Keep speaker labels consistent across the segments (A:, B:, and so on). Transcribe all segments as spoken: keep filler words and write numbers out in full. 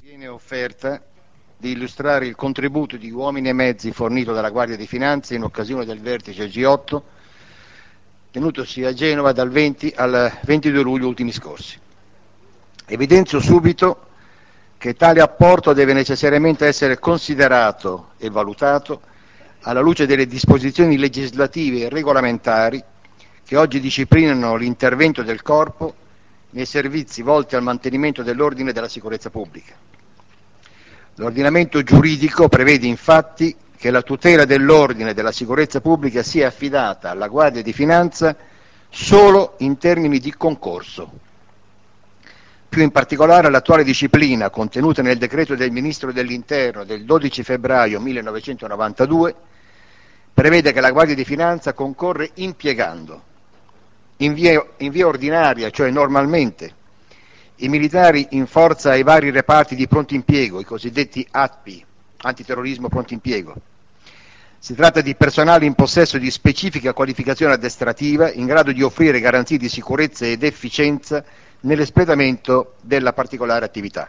A: Viene offerta di illustrare il contributo di uomini e mezzi fornito dalla Guardia di Finanza in occasione del vertice G otto tenutosi a Genova dal venti al ventidue luglio ultimi scorsi. Evidenzio subito che tale apporto deve necessariamente essere considerato e valutato alla luce delle disposizioni legislative e regolamentari che oggi disciplinano l'intervento del Corpo nei servizi volti al mantenimento dell'ordine e della sicurezza pubblica. L'ordinamento giuridico prevede infatti che la tutela dell'ordine e della sicurezza pubblica sia affidata alla Guardia di Finanza solo in termini di concorso. Più in particolare l'attuale disciplina contenuta nel decreto del Ministro dell'Interno del dodici febbraio millenovecentonovantadue prevede che la Guardia di Finanza concorre impiegando in via, in via ordinaria, cioè normalmente, i militari in forza ai vari reparti di pronto impiego, i cosiddetti A T P I, antiterrorismo pronto impiego. Si tratta di personale in possesso di specifica qualificazione addestrativa in grado di offrire garanzie di sicurezza ed efficienza nell'espletamento della particolare attività.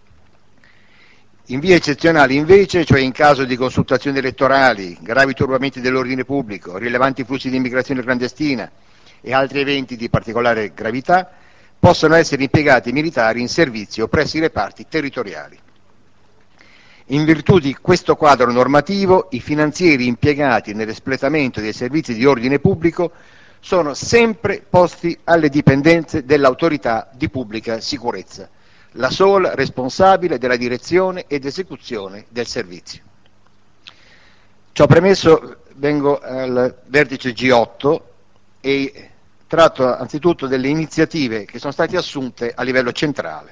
A: In via eccezionale invece, cioè in caso di consultazioni elettorali, gravi turbamenti dell'ordine pubblico, rilevanti flussi di immigrazione clandestina e altri eventi di particolare gravità, possono essere impiegati militari in servizio presso i reparti territoriali. In virtù di questo quadro normativo, i finanzieri impiegati nell'espletamento dei servizi di ordine pubblico sono sempre posti alle dipendenze dell'autorità di pubblica sicurezza, la sola responsabile della direzione ed esecuzione del servizio. Ciò premesso, vengo al vertice G otto e tratto anzitutto delle iniziative che sono state assunte a livello centrale.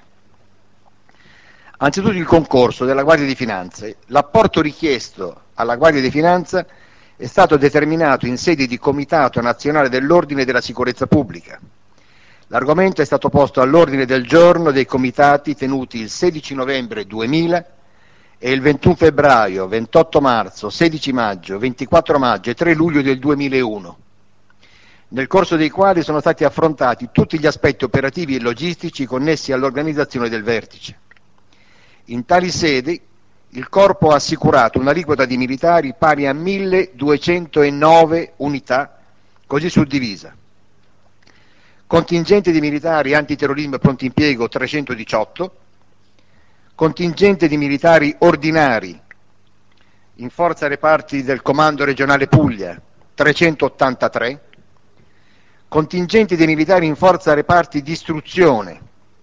A: Anzitutto il concorso della Guardia di Finanza. L'apporto richiesto alla Guardia di Finanza è stato determinato in sede di Comitato Nazionale dell'Ordine e della Sicurezza Pubblica. L'argomento è stato posto all'ordine del giorno dei comitati tenuti il sedici novembre duemila e il ventuno febbraio, ventotto marzo, sedici maggio, ventiquattro maggio e tre luglio del duemilauno, nel corso dei quali sono stati affrontati tutti gli aspetti operativi e logistici connessi all'organizzazione del vertice. In tali sedi il Corpo ha assicurato un'aliquota di militari pari a milleduecentonove unità, così suddivisa: contingente di militari antiterrorismo e pronto impiego trecentodiciotto, contingente di militari ordinari in forza reparti del Comando Regionale Puglia trecentottantatré, contingenti dei militari in forza reparti di istruzione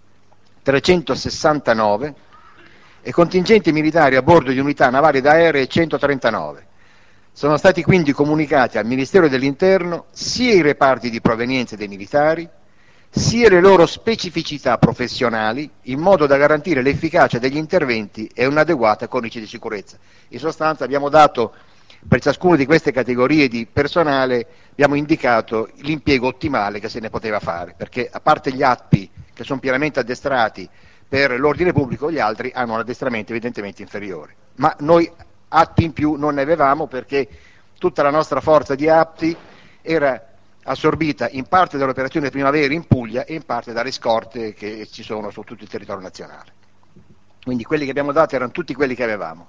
A: trecentosessantanove e contingenti militari a bordo di unità navali ed aeree centotrentanove. Sono stati quindi comunicati al Ministero dell'Interno sia i reparti di provenienza dei militari, sia le loro specificità professionali, in modo da garantire l'efficacia degli interventi e un'adeguata cornice di sicurezza. In sostanza abbiamo dato per ciascuna di queste categorie di personale, abbiamo indicato l'impiego ottimale che se ne poteva fare, perché a parte gli A T P I che sono pienamente addestrati per l'ordine pubblico, gli altri hanno un addestramento evidentemente inferiore. Ma noi A T P I in più non ne avevamo, perché tutta la nostra forza di A T P I era assorbita in parte dall'operazione Primavera in Puglia e in parte dalle scorte che ci sono su tutto il territorio nazionale. Quindi quelli che abbiamo dato erano tutti quelli che avevamo.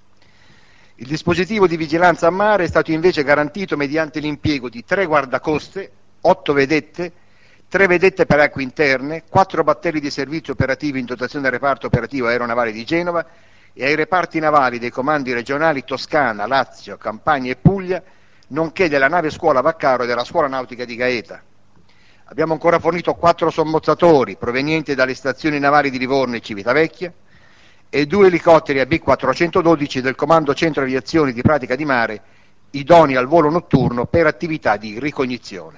A: Il dispositivo di vigilanza a mare è stato invece garantito mediante l'impiego di tre guardacoste, otto vedette, tre vedette per acque interne, quattro battelli di servizio operativo in dotazione del reparto operativo aeronavale di Genova e ai reparti navali dei comandi regionali Toscana, Lazio, Campania e Puglia, nonché della nave scuola Vaccaro e della scuola nautica di Gaeta. Abbiamo ancora fornito quattro sommozzatori provenienti dalle stazioni navali di Livorno e Civitavecchia e due elicotteri A B quattrocentododici del Comando Centro Aviazioni di Pratica di Mare, idonei al volo notturno per attività di ricognizione.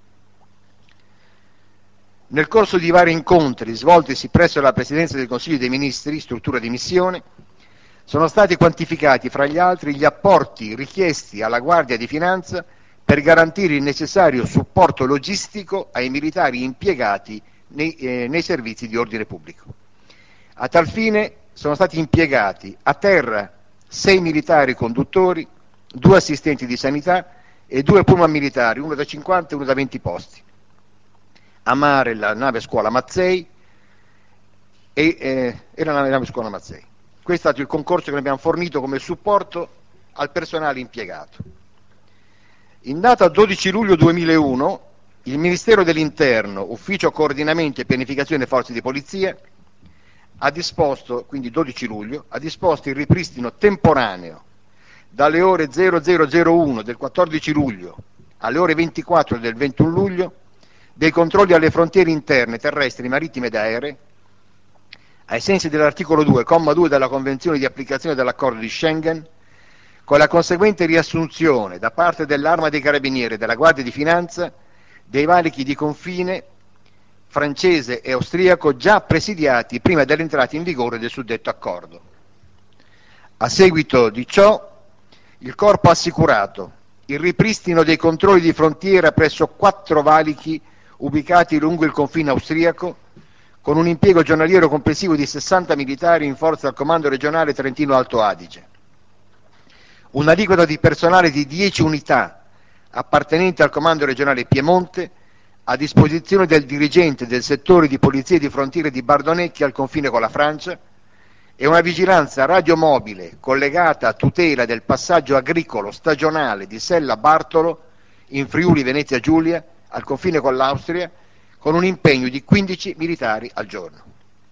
A: Nel corso di vari incontri svoltisi presso la Presidenza del Consiglio dei Ministri, struttura di missione, sono stati quantificati fra gli altri gli apporti richiesti alla Guardia di Finanza per garantire il necessario supporto logistico ai militari impiegati nei, eh, nei servizi di ordine pubblico. A tal fine sono stati impiegati a terra sei militari conduttori, due assistenti di sanità e due pullman militari, uno da cinquanta e uno da venti posti. A mare la nave scuola Mazzei, e, eh, e la nave scuola Mazzei. Questo è stato il concorso che noi abbiamo fornito come supporto al personale impiegato. In data dodici luglio duemilauno il Ministero dell'Interno, Ufficio Coordinamento e Pianificazione Forze di Polizia, ha disposto, quindi dodici luglio, ha disposto il ripristino temporaneo dalle ore zero zero zero uno del quattordici luglio alle ore ventiquattro del ventuno luglio dei controlli alle frontiere interne terrestri, marittime ed aeree, ai sensi dell'articolo due, comma due della Convenzione di applicazione dell'accordo di Schengen, con la conseguente riassunzione da parte dell'Arma dei Carabinieri e della Guardia di Finanza dei valichi di confine francese e austriaco già presidiati prima dell'entrata in vigore del suddetto accordo. A seguito di ciò, il Corpo ha assicurato il ripristino dei controlli di frontiera presso quattro valichi ubicati lungo il confine austriaco, con un impiego giornaliero complessivo di sessanta militari in forza al Comando regionale Trentino Alto Adige. Un'aliquota di personale di dieci unità appartenenti al Comando regionale Piemonte a disposizione del dirigente del settore di polizia di frontiere di Bardonecchia al confine con la Francia e una vigilanza radiomobile collegata a tutela del passaggio agricolo stagionale di Sella Bartolo in Friuli Venezia Giulia al confine con l'Austria, con un impegno di quindici militari al giorno.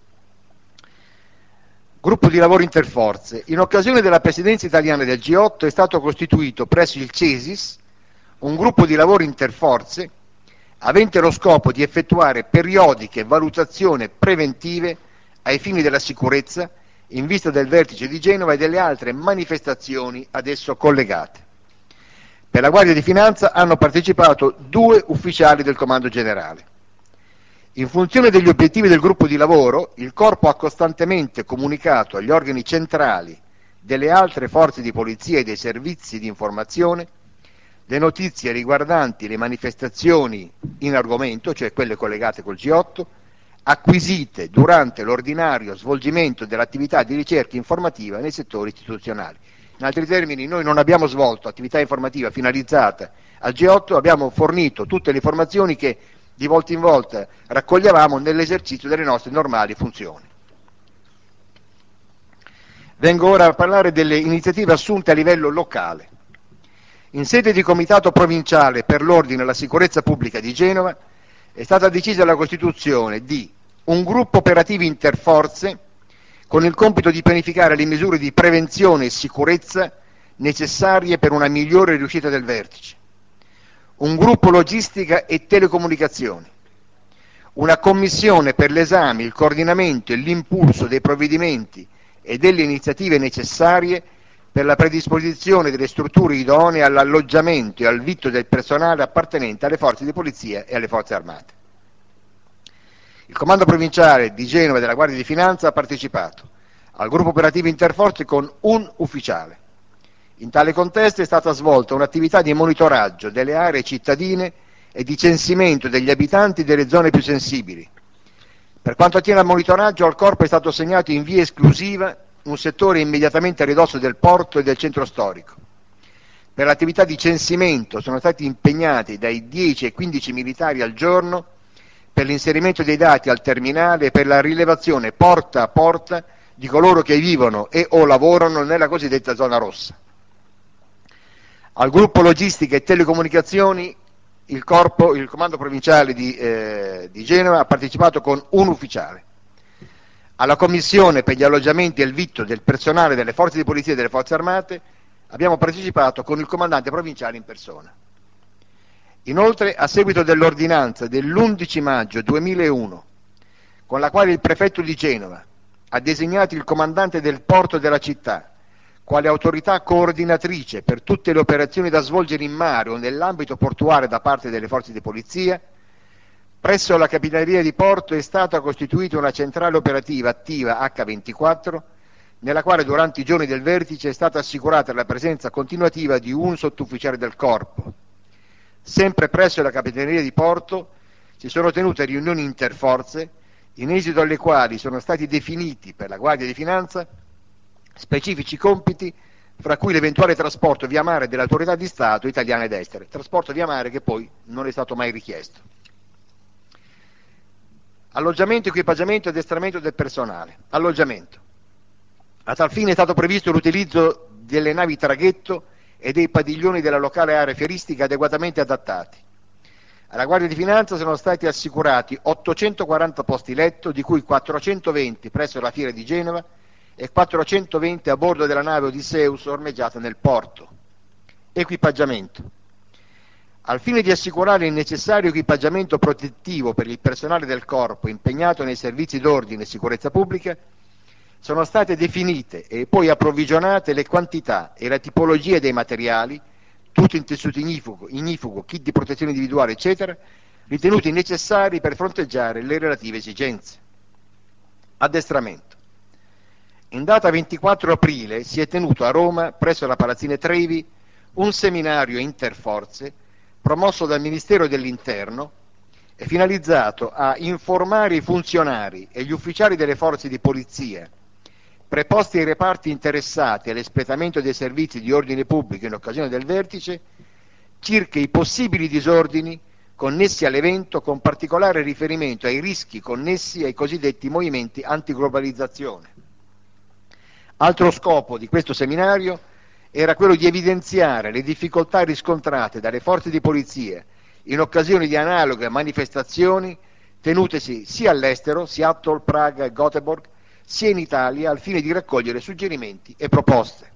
A: Gruppo di lavoro interforze. In occasione della presidenza italiana del G otto è stato costituito presso il CESIS un gruppo di lavoro interforze avente lo scopo di effettuare periodiche valutazioni preventive ai fini della sicurezza in vista del vertice di Genova e delle altre manifestazioni ad esso collegate. Per la Guardia di Finanza hanno partecipato due ufficiali del Comando Generale. In funzione degli obiettivi del gruppo di lavoro, il Corpo ha costantemente comunicato agli organi centrali delle altre forze di polizia e dei servizi di informazione le notizie riguardanti le manifestazioni in argomento, cioè quelle collegate col G otto, acquisite durante l'ordinario svolgimento dell'attività di ricerca informativa nei settori istituzionali. In altri termini, noi non abbiamo svolto attività informativa finalizzata al G otto, abbiamo fornito tutte le informazioni che di volta in volta raccoglievamo nell'esercizio delle nostre normali funzioni. Vengo ora a parlare delle iniziative assunte a livello locale. In sede di Comitato Provinciale per l'Ordine e la Sicurezza Pubblica di Genova è stata decisa la costituzione di un gruppo operativo interforze con il compito di pianificare le misure di prevenzione e sicurezza necessarie per una migliore riuscita del vertice, un gruppo logistica e telecomunicazioni, una commissione per l'esame, il coordinamento e l'impulso dei provvedimenti e delle iniziative necessarie per la predisposizione delle strutture idonee all'alloggiamento e al vitto del personale appartenente alle forze di polizia e alle forze armate. Il Comando Provinciale di Genova e della Guardia di Finanza ha partecipato al gruppo operativo interforze con un ufficiale. In tale contesto è stata svolta un'attività di monitoraggio delle aree cittadine e di censimento degli abitanti delle zone più sensibili. Per quanto attiene al monitoraggio, al Corpo è stato assegnato in via esclusiva un settore immediatamente a ridosso del porto e del centro storico. Per l'attività di censimento sono stati impegnati dai dieci ai quindici militari al giorno per l'inserimento dei dati al terminale e per la rilevazione porta a porta di coloro che vivono e o lavorano nella cosiddetta zona rossa. Al gruppo logistica e telecomunicazioni il corpo, il comando provinciale di, eh, di Genova ha partecipato con un ufficiale. Alla commissione per gli alloggiamenti e il vitto del personale delle forze di polizia e delle forze armate abbiamo partecipato con il comandante provinciale in persona. Inoltre, a seguito dell'ordinanza dell'undici maggio duemilauno, con la quale il prefetto di Genova ha designato il comandante del porto della città quale autorità coordinatrice per tutte le operazioni da svolgere in mare o nell'ambito portuale da parte delle forze di polizia, presso la Capitaneria di Porto è stata costituita una centrale operativa attiva acca ventiquattro, nella quale durante i giorni del vertice è stata assicurata la presenza continuativa di un sottufficiale del Corpo. Sempre presso la Capitaneria di Porto si sono tenute riunioni interforze, in esito alle quali sono stati definiti per la Guardia di Finanza specifici compiti, fra cui l'eventuale trasporto via mare delle autorità di Stato italiane ed estere, trasporto via mare che poi non è stato mai richiesto. Alloggiamento, equipaggiamento e addestramento del personale. Alloggiamento. A tal fine è stato previsto l'utilizzo delle navi traghetto e dei padiglioni della locale area fieristica adeguatamente adattati. Alla Guardia di Finanza sono stati assicurati ottocentoquaranta posti letto, di cui quattrocentoventi presso la fiera di Genova e quattrocentoventi a bordo della nave Odysseus ormeggiata nel porto. Equipaggiamento. Al fine di assicurare il necessario equipaggiamento protettivo per il personale del corpo impegnato nei servizi d'ordine e sicurezza pubblica, sono state definite e poi approvvigionate le quantità e la tipologia dei materiali, tutto in tessuto ignifugo, ignifugo, kit di protezione individuale, eccetera, ritenuti necessari per fronteggiare le relative esigenze. Addestramento. In data ventiquattro aprile si è tenuto a Roma, presso la Palazzina Trevi, un seminario interforze promosso dal Ministero dell'Interno e finalizzato a informare i funzionari e gli ufficiali delle forze di polizia preposti ai reparti interessati all'espletamento dei servizi di ordine pubblico in occasione del vertice circa i possibili disordini connessi all'evento, con particolare riferimento ai rischi connessi ai cosiddetti movimenti antiglobalizzazione. Altro scopo di questo seminario era quello di evidenziare le difficoltà riscontrate dalle forze di polizia in occasione di analoghe manifestazioni tenutesi sia all'estero, Seattle, Praga e Göteborg, sia in Italia, al fine di raccogliere suggerimenti e proposte.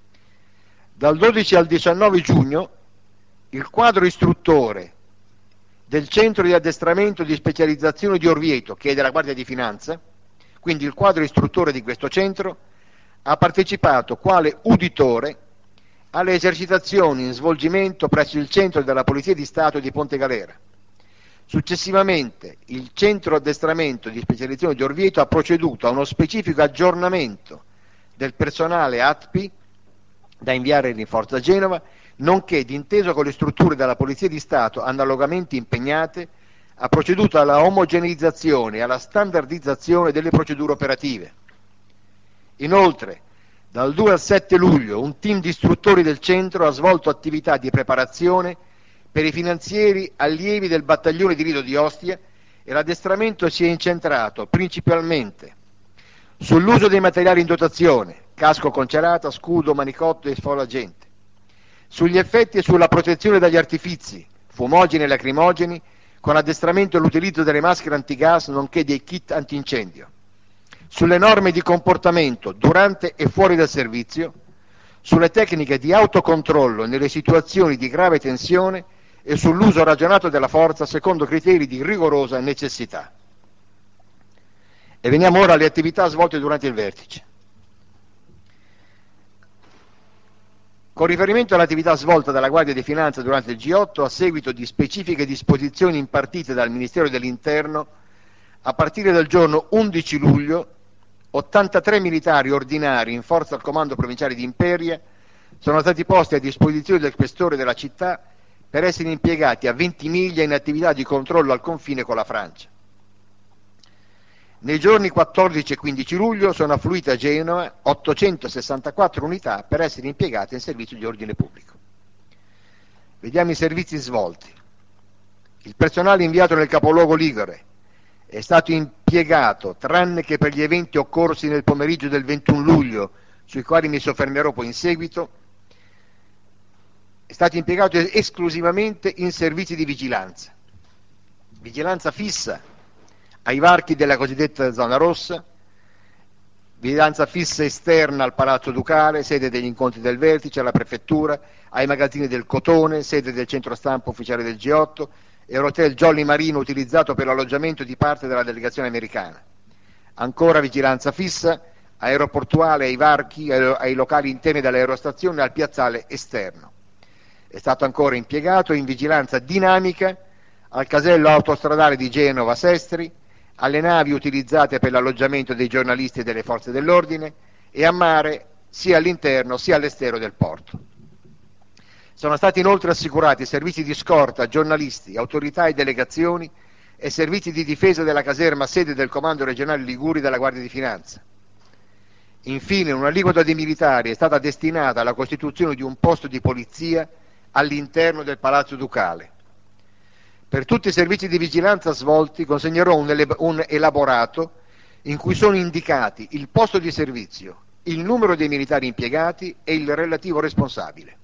A: Dal dodici al diciannove giugno il quadro istruttore del centro di addestramento di specializzazione di Orvieto, che è della Guardia di Finanza, quindi il quadro istruttore di questo centro, ha partecipato quale uditore alle esercitazioni in svolgimento presso il centro della Polizia di Stato di Ponte Galera. Successivamente il centro addestramento di specializzazione di Orvieto ha proceduto a uno specifico aggiornamento del personale A T P I da inviare in forza a Genova, nonché d'intesa con le strutture della Polizia di Stato analogamente impegnate, ha proceduto alla omogeneizzazione e alla standardizzazione delle procedure operative. Inoltre, dal due al sette luglio un team di istruttori del centro ha svolto attività di preparazione per i finanzieri allievi del battaglione di Lido di Ostia e l'addestramento si è incentrato principalmente sull'uso dei materiali in dotazione, casco con cerata, scudo, manicotto e sfolagente, sugli effetti e sulla protezione dagli artifizi, fumogeni e lacrimogeni, con addestramento e l'utilizzo delle maschere antigas nonché dei kit antincendio, sulle norme di comportamento durante e fuori dal servizio, sulle tecniche di autocontrollo nelle situazioni di grave tensione e sull'uso ragionato della forza secondo criteri di rigorosa necessità. E veniamo ora alle attività svolte durante il vertice. Con riferimento all'attività svolta dalla Guardia di Finanza durante il G otto, a seguito di specifiche disposizioni impartite dal Ministero dell'Interno, a partire dal giorno undici luglio, ottantatré militari ordinari in forza al comando provinciale di Imperia sono stati posti a disposizione del questore della città per essere impiegati a Ventimiglia in attività di controllo al confine con la Francia. Nei giorni quattordici e quindici luglio sono affluite a Genova ottocentosessantaquattro unità per essere impiegate in servizio di ordine pubblico. Vediamo i servizi svolti. Il personale inviato nel capoluogo ligure è stato impiegato, tranne che per gli eventi occorsi nel pomeriggio del ventuno luglio, sui quali mi soffermerò poi in seguito, è stato impiegato esclusivamente in servizi di vigilanza. Vigilanza fissa ai varchi della cosiddetta zona rossa, vigilanza fissa esterna al Palazzo Ducale, sede degli incontri del vertice, alla prefettura, ai magazzini del Cotone, sede del centro stampa ufficiale del G otto, e all'hotel Jolly Marino utilizzato per l'alloggiamento di parte della delegazione americana. Ancora vigilanza fissa aeroportuale ai varchi, ai locali interni dell'aerostazione e al piazzale esterno. È stato ancora impiegato in vigilanza dinamica al casello autostradale di Genova Sestri, alle navi utilizzate per l'alloggiamento dei giornalisti e delle forze dell'ordine e a mare sia all'interno sia all'esterno del porto. Sono stati inoltre assicurati servizi di scorta a giornalisti, autorità e delegazioni e servizi di difesa della caserma sede del Comando Regionale Liguri della Guardia di Finanza. Infine, un'aliquota di militari è stata destinata alla costituzione di un posto di polizia all'interno del Palazzo Ducale. Per tutti i servizi di vigilanza svolti consegnerò un, ele- un elaborato in cui sono indicati il posto di servizio, il numero dei militari impiegati e il relativo responsabile.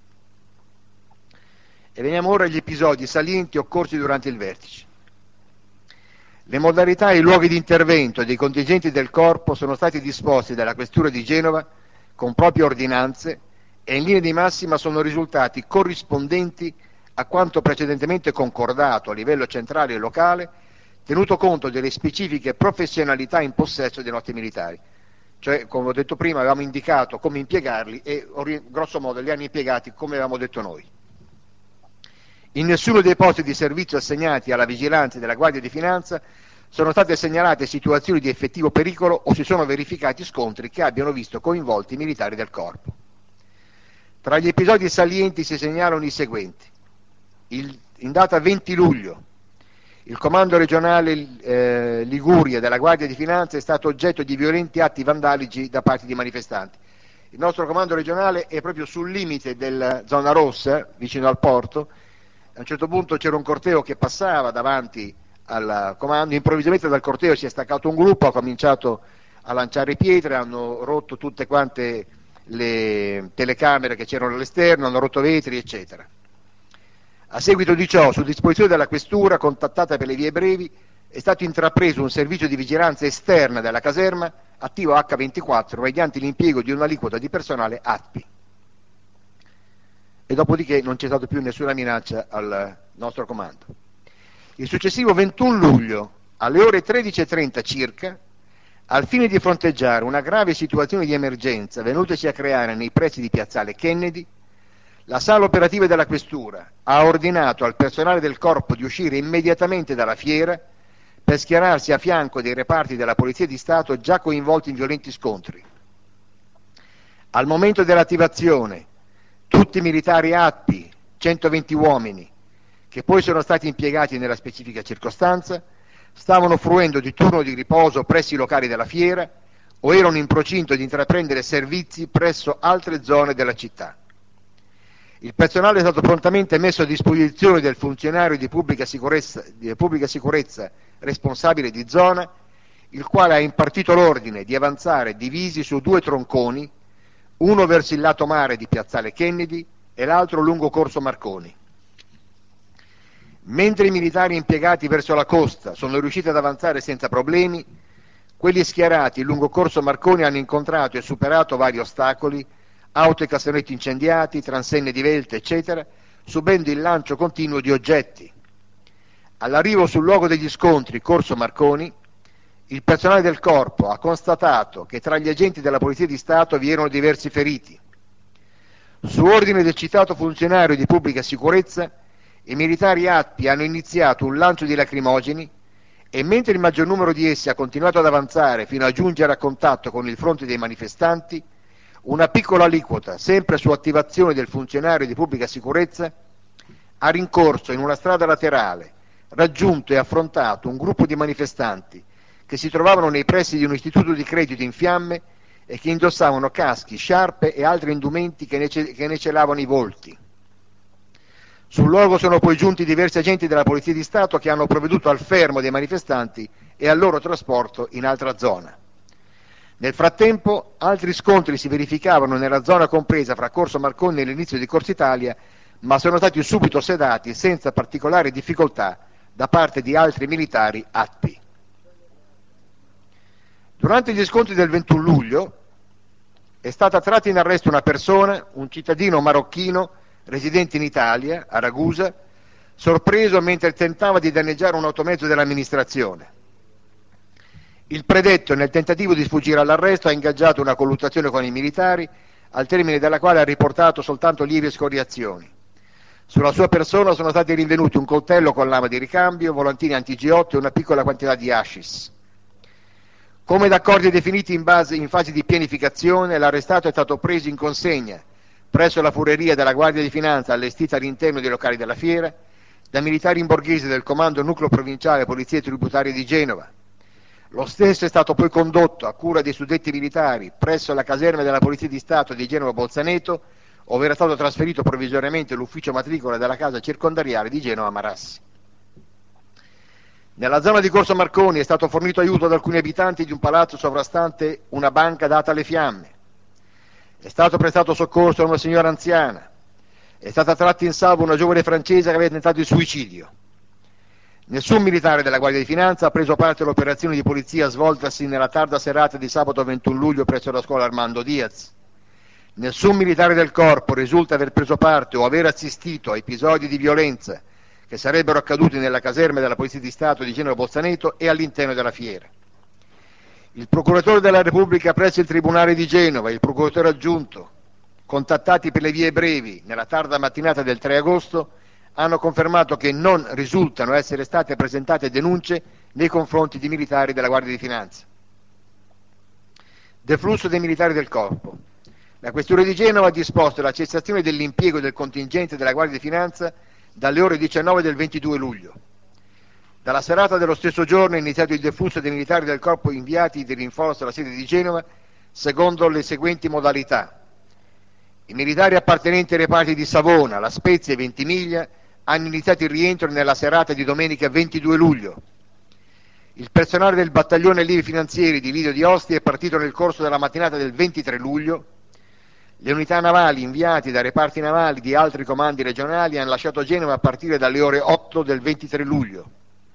A: E veniamo ora agli episodi salienti occorsi durante il vertice. Le modalità e i luoghi di intervento dei contingenti del Corpo sono stati disposti dalla Questura di Genova con proprie ordinanze e in linea di massima sono risultati corrispondenti a quanto precedentemente concordato a livello centrale e locale, tenuto conto delle specifiche professionalità in possesso dei nostri militari. Cioè, come ho detto prima, avevamo indicato come impiegarli e grosso modo li hanno impiegati come avevamo detto noi. In nessuno dei posti di servizio assegnati alla vigilanza della Guardia di Finanza sono state segnalate situazioni di effettivo pericolo o si sono verificati scontri che abbiano visto coinvolti i militari del Corpo. Tra gli episodi salienti si segnalano i seguenti. Il, in data venti luglio il comando regionale eh, Liguria della Guardia di Finanza è stato oggetto di violenti atti vandalici da parte di manifestanti. Il nostro comando regionale è proprio sul limite della zona rossa, vicino al porto. A un certo punto c'era un corteo che passava davanti al comando, improvvisamente dal corteo si è staccato un gruppo, ha cominciato a lanciare pietre, hanno rotto tutte quante le telecamere che c'erano all'esterno, hanno rotto vetri, eccetera. A seguito di ciò, su disposizione della Questura, contattata per le vie brevi, è stato intrapreso un servizio di vigilanza esterna della caserma, attivo acca ventiquattro, mediante l'impiego di un'aliquota di personale A T P I. E dopodiché non c'è stata più nessuna minaccia al nostro comando. Il successivo ventuno luglio, alle ore tredici e trenta circa, al fine di fronteggiare una grave situazione di emergenza venutasi a creare nei pressi di piazzale Kennedy, la sala operativa della Questura ha ordinato al personale del Corpo di uscire immediatamente dalla fiera per schierarsi a fianco dei reparti della Polizia di Stato già coinvolti in violenti scontri. Al momento dell'attivazione, tutti i militari A T P I, centoventi uomini, che poi sono stati impiegati nella specifica circostanza, stavano fruendo di turno di riposo presso i locali della fiera o erano in procinto di intraprendere servizi presso altre zone della città. Il personale è stato prontamente messo a disposizione del funzionario di pubblica sicurezza, di pubblica sicurezza responsabile di zona, il quale ha impartito l'ordine di avanzare divisi su due tronconi, uno verso il lato mare di piazzale Kennedy e l'altro lungo corso Marconi. Mentre i militari impiegati verso la costa sono riusciti ad avanzare senza problemi, quelli schierati lungo corso Marconi hanno incontrato e superato vari ostacoli, auto e cassonetti incendiati, transenne divelte, eccetera, subendo il lancio continuo di oggetti. All'arrivo sul luogo degli scontri, corso Marconi, il personale del Corpo ha constatato che tra gli agenti della Polizia di Stato vi erano diversi feriti. Su ordine del citato funzionario di pubblica sicurezza, i militari A T P I hanno iniziato un lancio di lacrimogeni e mentre il maggior numero di essi ha continuato ad avanzare fino a giungere a contatto con il fronte dei manifestanti, una piccola aliquota, sempre su attivazione del funzionario di pubblica sicurezza, ha rincorso in una strada laterale, raggiunto e affrontato un gruppo di manifestanti che si trovavano nei pressi di un istituto di credito in fiamme e che indossavano caschi, sciarpe e altri indumenti che ne, ce- che ne celavano i volti. Sul luogo sono poi giunti diversi agenti della Polizia di Stato che hanno provveduto al fermo dei manifestanti e al loro trasporto in altra zona. Nel frattempo altri scontri si verificavano nella zona compresa fra Corso Marconi e l'inizio di Corso Italia, ma sono stati subito sedati senza particolari difficoltà da parte di altri militari A T P I. Durante gli scontri del ventuno luglio è stata tratta in arresto una persona, un cittadino marocchino residente in Italia, a Ragusa, sorpreso mentre tentava di danneggiare un automezzo dell'amministrazione. Il predetto, nel tentativo di sfuggire all'arresto, ha ingaggiato una colluttazione con i militari, al termine della quale ha riportato soltanto lievi scoriazioni. Sulla sua persona sono stati rinvenuti un coltello con lama di ricambio, volantini anti G otto e una piccola quantità di hashish. Come da accordi definiti in, base, in fase di pianificazione, l'arrestato è stato preso in consegna presso la fureria della Guardia di Finanza allestita all'interno dei locali della fiera, da militari in borghese del Comando Nucleo Provinciale Polizie Tributarie di Genova. Lo stesso è stato poi condotto a cura dei suddetti militari presso la caserma della Polizia di Stato di Genova Bolzaneto, ove era stato trasferito provvisoriamente l'ufficio matricola della casa circondariale di Genova Marassi. Nella zona di Corso Marconi è stato fornito aiuto ad alcuni abitanti di un palazzo sovrastante una banca data alle fiamme. È stato prestato soccorso a una signora anziana. È stata tratta in salvo una giovane francese che aveva tentato il suicidio. Nessun militare della Guardia di Finanza ha preso parte all'operazione di polizia svoltasi nella tarda serata di sabato ventuno luglio presso la scuola Armando Diaz. Nessun militare del corpo risulta aver preso parte o aver assistito a episodi di violenza che sarebbero accaduti nella caserma della Polizia di Stato di Genova Bozzaneto e all'interno della fiera. Il procuratore della Repubblica presso il Tribunale di Genova e il procuratore aggiunto, contattati per le vie brevi nella tarda mattinata del tre agosto, hanno confermato che non risultano essere state presentate denunce nei confronti di militari della Guardia di Finanza. Deflusso dei militari del corpo. La Questura di Genova ha disposto la cessazione dell'impiego del contingente della Guardia di Finanza dalle ore diciannove del ventidue luglio. Dalla serata dello stesso giorno è iniziato il deflusso dei militari del corpo inviati di rinforzo alla sede di Genova secondo le seguenti modalità. I militari appartenenti ai reparti di Savona, La Spezia e Ventimiglia hanno iniziato il rientro nella serata di domenica ventidue luglio. Il personale del battaglione allievi finanzieri di Lidio di Ostia è partito nel corso della mattinata del ventitré luglio. Le unità navali inviate dai reparti navali di altri comandi regionali hanno lasciato Genova a partire dalle ore otto del ventitré luglio.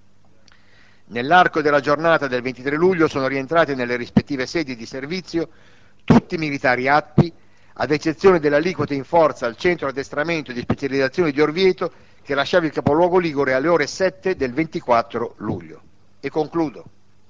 A: Nell'arco della giornata del ventitré luglio sono rientrati nelle rispettive sedi di servizio tutti i militari A T P I, ad eccezione dell'aliquota in forza al centro addestramento di specializzazione di Orvieto, che lasciava il capoluogo ligure alle ore sette del ventiquattro luglio. E concludo.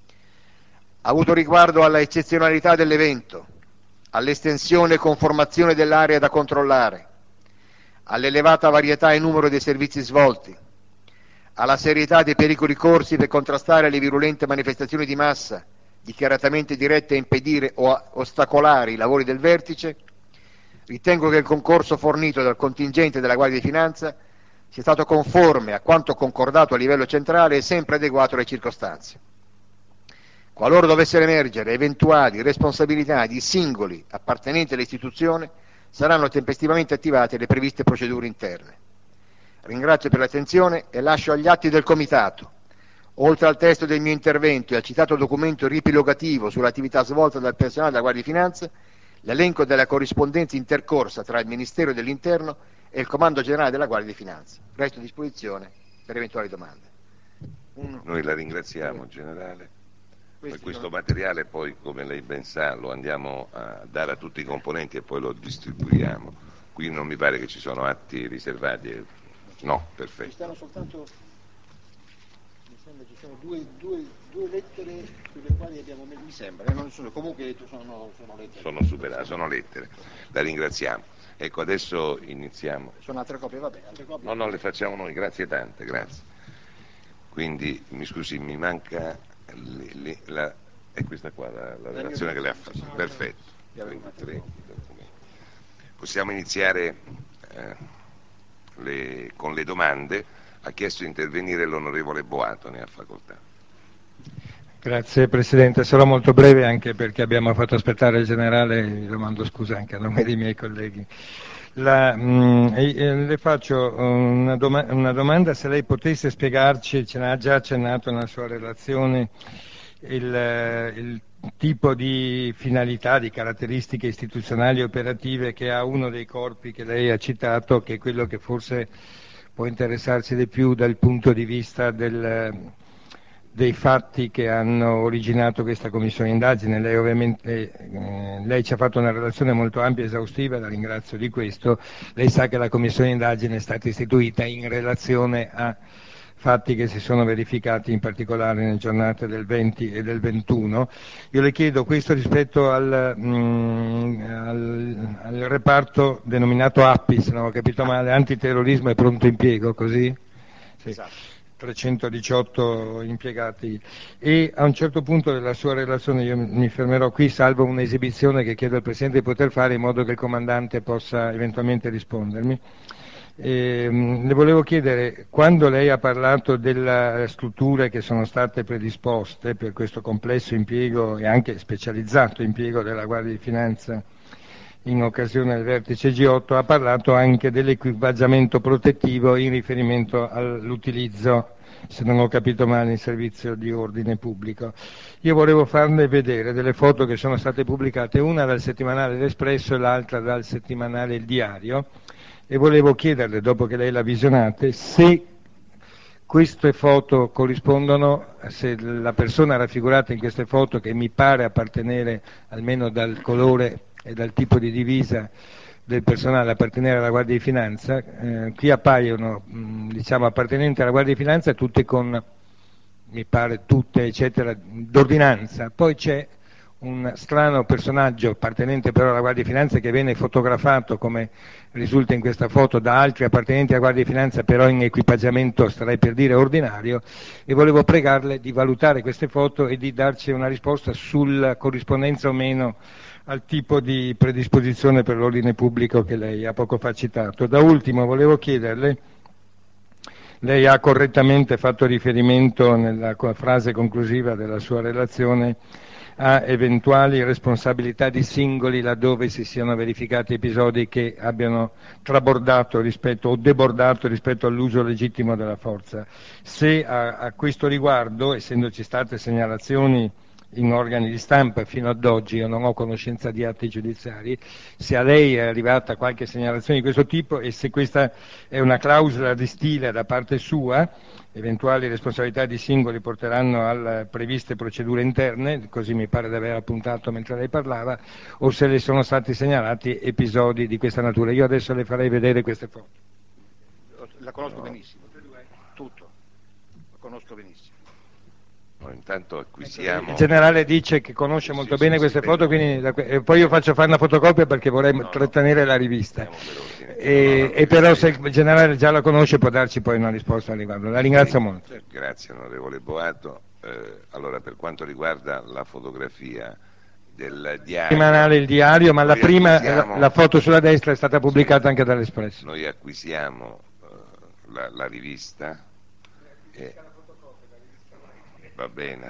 A: Avuto riguardo alla eccezionalità dell'evento, all'estensione e conformazione dell'area da controllare, all'elevata varietà e numero dei servizi svolti, alla serietà dei pericoli corsi per contrastare le virulente manifestazioni di massa dichiaratamente dirette a impedire o a ostacolare i lavori del vertice, ritengo che il concorso fornito dal contingente della Guardia di Finanza sia stato conforme a quanto concordato a livello centrale e sempre adeguato alle circostanze. Qualora dovessero emergere eventuali responsabilità di singoli appartenenti all'istituzione, saranno tempestivamente attivate le previste procedure interne. Ringrazio per l'attenzione e lascio agli atti del Comitato, oltre al testo del mio intervento e al citato documento riepilogativo sull'attività svolta dal personale della Guardia di Finanza, l'elenco della corrispondenza intercorsa tra il Ministero dell'Interno e il Comando Generale della Guardia di Finanza. Resto a disposizione per eventuali domande.
B: Uno. Noi la ringraziamo, Generale.
A: Questi
B: questo
A: sono...
B: materiale poi, come lei ben sa, lo andiamo a dare a tutti i componenti e poi lo distribuiamo. Qui non mi pare che ci sono atti riservati. No, perfetto.
A: Ci stanno soltanto, mi sembra ci sono due, due, due lettere sulle quali abbiamo messo, mi sembra, non sono, comunque sono, sono lettere.
B: Sono superate, sono lettere. La ringraziamo. Ecco, adesso iniziamo.
A: Sono altre copie, vabbè, altre copie.
B: No, no, le facciamo noi, grazie tante, grazie. Quindi, mi scusi, mi manca le, le, la, è questa qua la, la relazione che le ha fatto. Perfetto. ventitré Possiamo iniziare eh, le, con le domande. Ha chiesto di intervenire l'onorevole Boato, ne ha facoltà.
C: Grazie Presidente, sarò molto breve anche perché abbiamo fatto aspettare il Generale, vi domando scusa anche a nome dei miei colleghi. La, mh, eh, le faccio una, doma- una domanda, se lei potesse spiegarci, ce l'ha già accennato nella sua relazione, il, il tipo di finalità, di caratteristiche istituzionali e operative che ha uno dei corpi che lei ha citato, che è quello che forse può interessarci di più dal punto di vista del... dei fatti che hanno originato questa commissione indagine. Lei ovviamente eh, lei ci ha fatto una relazione molto ampia e esaustiva, la ringrazio di questo. Lei sa che la commissione indagine è stata istituita in relazione a fatti che si sono verificati in particolare nelle giornate del venti e del ventuno. Io le chiedo questo rispetto al, mh, al, al reparto denominato A P I, se non ho capito male, antiterrorismo e pronto impiego, così? Sì.
A: Esatto.
C: trecentodiciotto impiegati, e a un certo punto della sua relazione, io mi fermerò qui salvo un'esibizione che chiedo al Presidente di poter fare in modo che il Comandante possa eventualmente rispondermi. E, le volevo chiedere, quando lei ha parlato delle strutture che sono state predisposte per questo complesso impiego e anche specializzato impiego della Guardia di Finanza in occasione del vertice G otto, ha parlato anche dell'equipaggiamento protettivo in riferimento all'utilizzo se non ho capito male, in servizio di ordine pubblico. Io volevo farle vedere delle foto che sono state pubblicate, una dal settimanale L'Espresso e l'altra dal settimanale Il Diario, e volevo chiederle, dopo che lei l'ha visionate, se queste foto corrispondono, se la persona raffigurata in queste foto, che mi pare appartenere, almeno dal colore e dal tipo di divisa del personale, appartenere alla Guardia di Finanza, eh, qui appaiono mh, diciamo appartenenti alla Guardia di Finanza tutte con, mi pare tutte eccetera, d'ordinanza. Poi c'è un strano personaggio appartenente però alla Guardia di Finanza che viene fotografato, come risulta in questa foto, da altri appartenenti alla Guardia di Finanza, però in equipaggiamento, starei per dire, ordinario, e volevo pregarle di valutare queste foto e di darci una risposta sulla corrispondenza o meno al tipo di predisposizione per l'ordine pubblico che lei ha poco fa citato. Da ultimo volevo chiederle, lei ha correttamente fatto riferimento nella frase conclusiva della sua relazione a eventuali responsabilità di singoli laddove si siano verificati episodi che abbiano trabordato rispetto o debordato rispetto all'uso legittimo della forza. Se a, a questo riguardo, essendoci state segnalazioni in organi di stampa fino ad oggi, io non ho conoscenza di atti giudiziari, se a lei è arrivata qualche segnalazione di questo tipo e se questa è una clausola di stile da parte sua, eventuali responsabilità di singoli porteranno alle previste procedure interne, così mi pare di aver appuntato mentre lei parlava, o se le sono stati segnalati episodi di questa natura. Io adesso le farei vedere queste foto.
A: La conosco benissimo, tutto, la conosco benissimo.
B: No, intanto acquisiamo.
C: Il generale dice che conosce molto sì, bene sì, queste sì, foto, quindi da... e poi io faccio fare una fotocopia perché vorrei no, trattenere no, la rivista. E, no, no, e però se il generale già la conosce può darci poi una risposta al riguardo. La ringrazio molto.
B: Grazie onorevole Boato. Eh, allora, per quanto riguarda la fotografia del diario,
C: settimanale Il Diario, ma la prima, acquisiamo... la, la foto sulla destra è stata pubblicata sì, anche dall'Espresso.
B: Noi acquisiamo uh, la, la rivista. E... Va bene,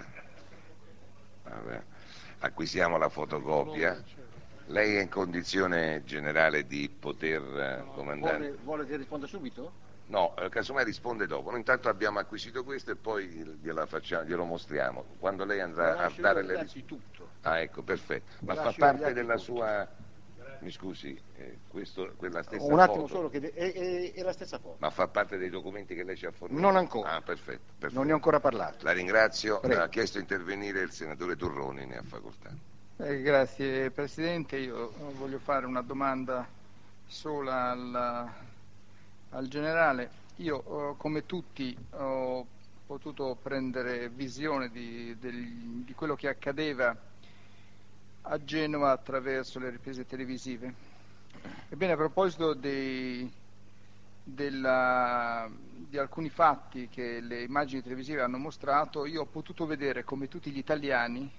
B: vabbè. Acquisiamo la fotocopia. Lei è in condizione generale di poter, comandante?
A: Vuole, vuole che risponda subito?
B: No, eh, casomai risponde dopo. Noi intanto abbiamo acquisito questo e poi gliela facciamo, glielo mostriamo. Quando lei andrà a dare le risposte. Ah, ecco, perfetto. Ma fa parte della sua... Mi scusi, eh, questo, quella stessa
A: Un attimo
B: foto.
A: solo, che de... è, è, è la stessa foto.
B: Ma fa parte dei documenti che lei ci ha fornito?
A: Non ancora.
B: Ah, perfetto, perfetto.
A: Non ne ho ancora parlato.
B: La ringrazio.
A: Prego.
B: Ha chiesto di intervenire il senatore Turroni, ne ha facoltà.
D: Eh, grazie Presidente, io voglio fare una domanda sola al, al generale. Io, oh, come tutti, ho potuto prendere visione di, del, di quello che accadeva a Genova attraverso le riprese televisive. Ebbene, a proposito dei, della, di alcuni fatti che le immagini televisive hanno mostrato, io ho potuto vedere, come tutti gli italiani,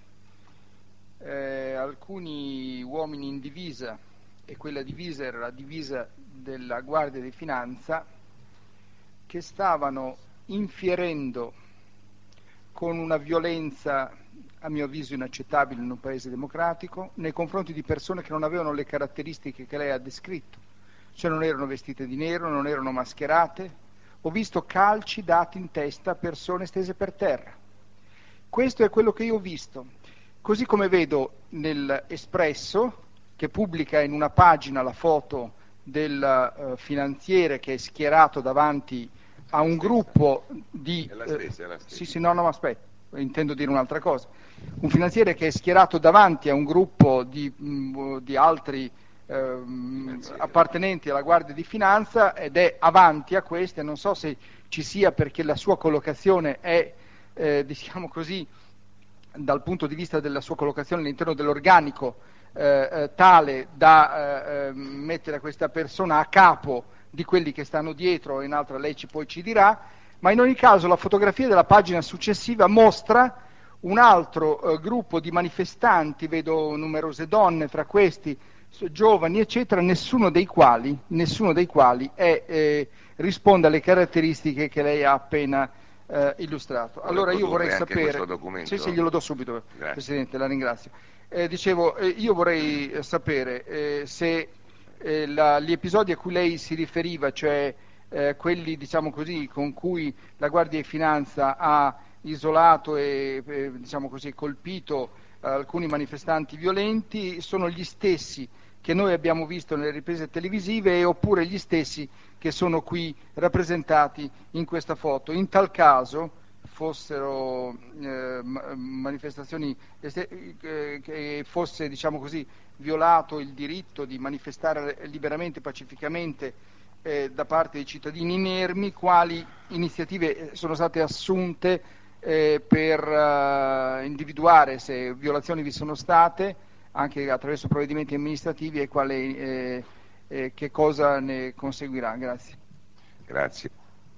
D: eh, alcuni uomini in divisa, e quella divisa era la divisa della Guardia di Finanza, che stavano infierendo con una violenza a mio avviso inaccettabile in un paese democratico, nei confronti di persone che non avevano le caratteristiche che lei ha descritto, cioè non erano vestite di nero, non erano mascherate. Ho visto calci dati in testa a persone stese per terra. Questo è quello che io ho visto. Così come vedo nell'Espresso, che pubblica in una pagina la foto del uh, finanziere che è schierato davanti a un gruppo di...
B: È la stessa, è la stessa.
D: Sì, sì, no, no, ma aspetta. Intendo dire un'altra cosa. Un finanziere che è schierato davanti a un gruppo di, mh, di altri ehm, appartenenti alla Guardia di Finanza ed è avanti a queste. Non so se ci sia, perché la sua collocazione è, eh, diciamo così, dal punto di vista della sua collocazione all'interno dell'organico, eh, eh, tale da eh, mettere questa persona a capo di quelli che stanno dietro. In altra lei ci, poi ci dirà. Ma in ogni caso la fotografia della pagina successiva mostra un altro eh, gruppo di manifestanti, vedo numerose donne fra questi, giovani eccetera, nessuno dei quali, nessuno dei quali è, eh, risponde alle caratteristiche che lei ha appena eh, illustrato. Allora io vorrei sapere, sì, sì, glielo do subito. Grazie. Presidente, la ringrazio. Eh, dicevo, eh, io vorrei sapere eh, se eh, la, gli episodi a cui lei si riferiva, cioè eh, quelli diciamo così, con cui la Guardia di Finanza ha isolato e eh, diciamo così, colpito eh, alcuni manifestanti violenti, sono gli stessi che noi abbiamo visto nelle riprese televisive, oppure gli stessi che sono qui rappresentati in questa foto. In tal caso fossero eh, manifestazioni eh, che fosse diciamo così violato il diritto di manifestare liberamente e pacificamente eh, da parte dei cittadini inermi, quali iniziative sono state assunte eh, per uh, individuare se violazioni vi sono state anche attraverso provvedimenti amministrativi e quale, eh, eh, che cosa ne conseguirà. Grazie.
B: Grazie.